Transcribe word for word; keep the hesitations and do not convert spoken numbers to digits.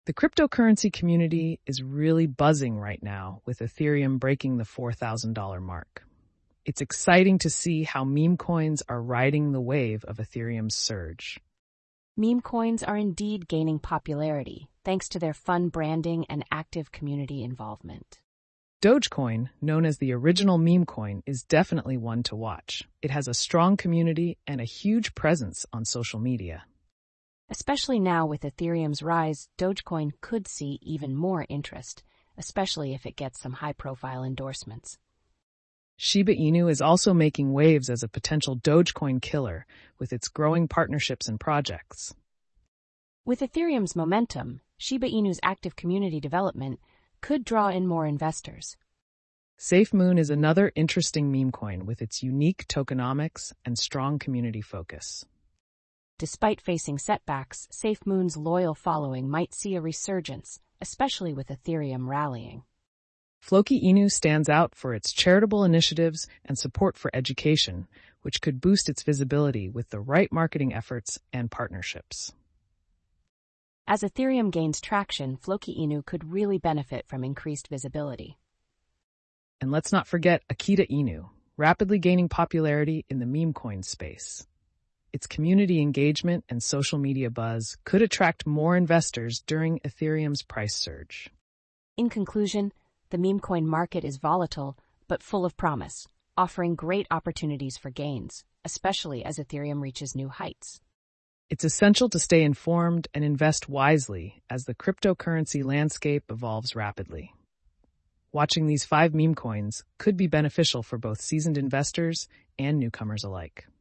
The cryptocurrency community is really buzzing right now with Ethereum breaking the four thousand dollars mark. It's exciting to see how meme coins are riding the wave of Ethereum's surge. Meme coins are indeed gaining popularity thanks to their fun branding and active community involvement. Dogecoin, known as the original meme coin, is definitely one to watch. It has a strong community and a huge presence on social media. Especially now with Ethereum's rise, Dogecoin could see even more interest, especially if it gets some high-profile endorsements. Shiba Inu is also making waves as a potential Dogecoin killer with its growing partnerships and projects. With Ethereum's momentum, Shiba Inu's active community development could draw in more investors. SafeMoon is another interesting meme coin with its unique tokenomics and strong community focus. Despite facing setbacks, SafeMoon's loyal following might see a resurgence, especially with Ethereum rallying. Floki Inu stands out for its charitable initiatives and support for education, which could boost its visibility with the right marketing efforts and partnerships. As Ethereum gains traction, Floki Inu could really benefit from increased visibility. And let's not forget Akita Inu, rapidly gaining popularity in the meme coin space. Its community engagement and social media buzz could attract more investors during Ethereum's price surge. In conclusion, the meme coin market is volatile but full of promise, offering great opportunities for gains, especially as Ethereum reaches new heights. It's essential to stay informed and invest wisely as the cryptocurrency landscape evolves rapidly. Watching these five meme coins could be beneficial for both seasoned investors and newcomers alike.